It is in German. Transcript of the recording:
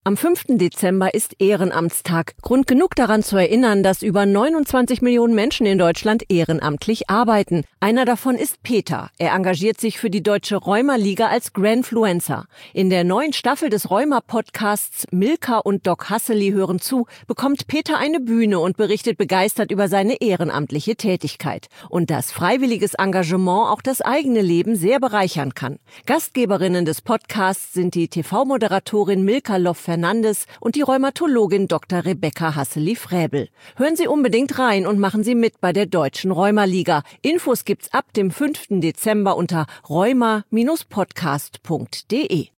Am 5. Dezember ist Ehrenamtstag. Grund genug daran zu erinnern, dass über 29 Millionen Menschen in Deutschland ehrenamtlich arbeiten. Einer davon ist Peter. Er engagiert sich für die Deutsche Rheuma-Liga als Granfluencer. In der neuen Staffel des Rheuma-Podcasts Milka und Doc Hasseli hören zu, bekommt Peter eine Bühne und berichtet begeistert über seine ehrenamtliche Tätigkeit. Und dass freiwilliges Engagement auch das eigene Leben sehr bereichern kann. Gastgeberinnen des Podcasts sind die TV-Moderatorin Milka Loff-Fernandes und die Rheumatologin Dr. Rebecca Hasseli-Fräbel. Hören Sie unbedingt rein und machen Sie mit bei der Deutschen Rheuma-Liga. Infos gibt's ab dem 5. Dezember unter rheuma-podcast.de.